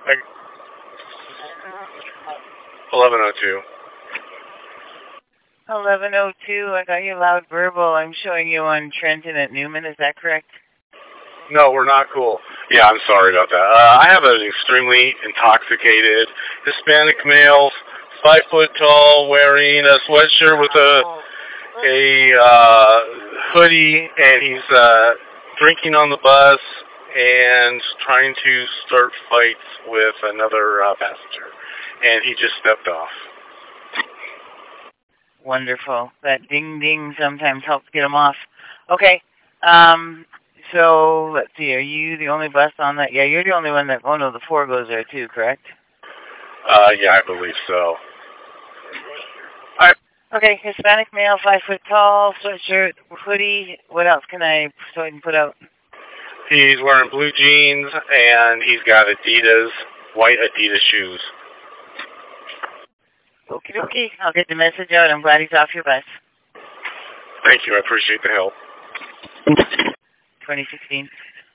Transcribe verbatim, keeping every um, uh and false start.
eleven oh two. eleven oh two, I got you loud verbal. I'm showing you on Trenton at Newman, is that correct? No, we're not cool. Yeah, I'm sorry about that. Uh, I have an extremely intoxicated Hispanic male, five foot tall, wearing a sweatshirt with a a uh, hoodie, and he's uh, drinking on the bus and trying to start fights with another uh, passenger. And he just stepped off. Wonderful. That ding ding sometimes helps get them off. Okay. Um, so, let's see. Are you the only bus on that? Yeah, you're the only one that... Oh, no, the four goes there, too, correct? Uh, yeah, I believe so. All right. Okay, Hispanic male, five foot tall, sweatshirt, hoodie. What else can I so I can put out? He's wearing blue jeans, and he's got Adidas, white Adidas shoes. Okie dokie. I'll get the message out. I'm glad he's off your bus. Thank you. I appreciate the help. twenty sixteen.